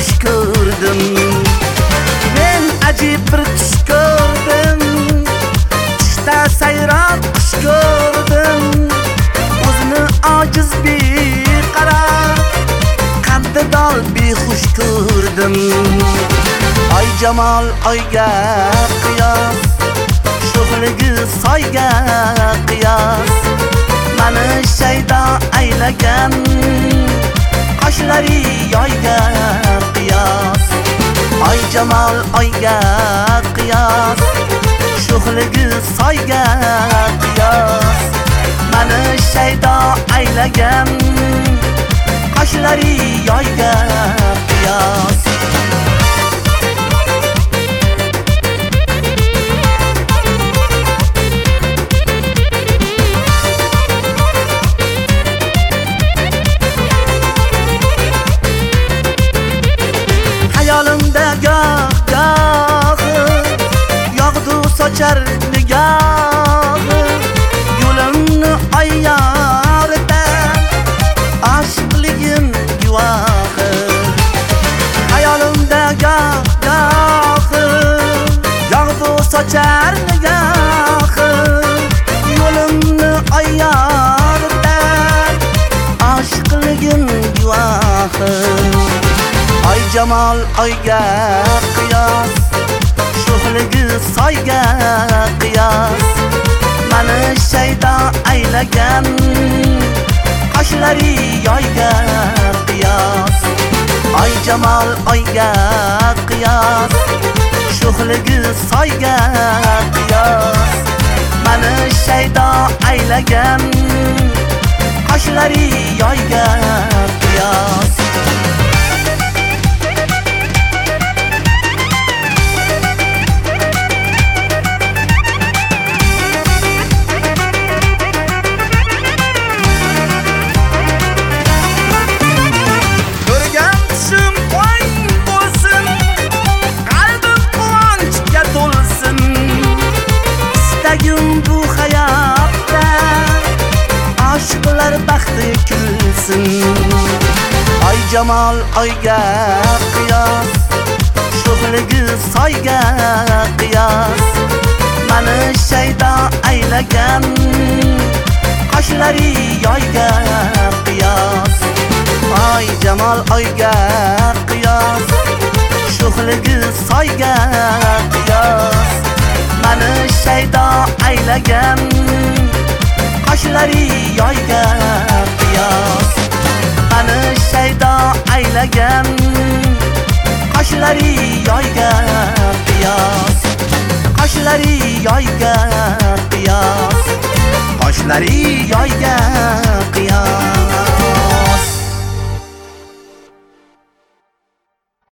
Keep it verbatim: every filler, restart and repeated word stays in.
tush ko'rdim. Men ajib bir tush ko'rdim. Tushda sayrab qush ko'rdim. O'zini ojiz beqaror, qaddi dol behush ko'rdim. Ay jamol oyga qiyos, sho'xligi soyga qiyos. Mani shaydo aylagan qoshlari yoyga qiyos. Ay jamol oyga qiyos, sho'xligi soyga qiyos. Mani shaydo aylagan qoshlari yoyga qiyos. Hayolimda goh-goh yog'du sochar nigoh. Yo'limni ay yorida oshiqligim guvohi. Hayolimda goh-goh yog'du sochar nigoh. Yo'limni ay yorida oshiqligim guvohi. Ay jamol oyga qiyos, sho'xligi soyga qiyos. Mani shaydo aylagan qoshlari yoyga qiyos. Ay jamol oyga qiyos, sho'xligi soyga qiyos. Mani shaydo aylagan qoshlari yoyga qiyos. Bu hayotda oshiqlar baxti kulsin. Ay jamol oyga qiyos, sho'xligi soyga qiyos. Mani shaydo aylagan qoshlari yoyga qiyos. Ay jamol oyga qiyos, sho'xligi soyga qiyos. Mani shaydo aylagan qoshlari yoyga qiyos. Mani shaydo aylagan qoshlari yoyga qiyos. Qoshlari yoyga qiyos. Qoshlari yoyga qiyos.